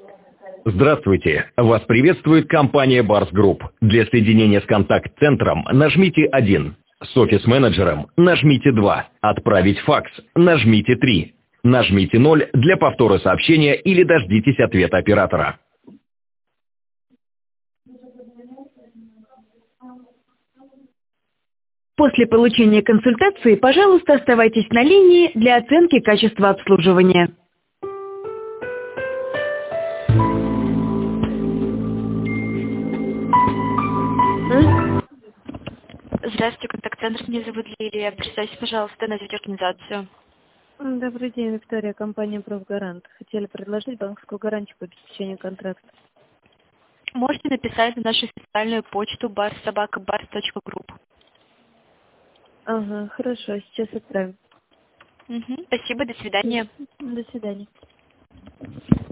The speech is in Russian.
Здравствуйте! Вас приветствует компания Барс Групп. Для соединения с контакт-центром нажмите 1. С офис-менеджером нажмите 2. Отправить факс нажмите 3. Нажмите 0 для повтора сообщения или дождитесь ответа оператора. После получения консультации, пожалуйста, оставайтесь на линии для оценки качества обслуживания. Здравствуйте, контакт-центр. Меня зовут Лилия. Представьте, пожалуйста, назовите организацию. Добрый день, Виктория, компания «Профгарант». Хотели предложить банковскую гарантию по обеспечению контракта. Можете написать на нашу официальную почту barsobaka.bars.group. Ага, хорошо, сейчас отправим. Спасибо, до свидания. До свидания.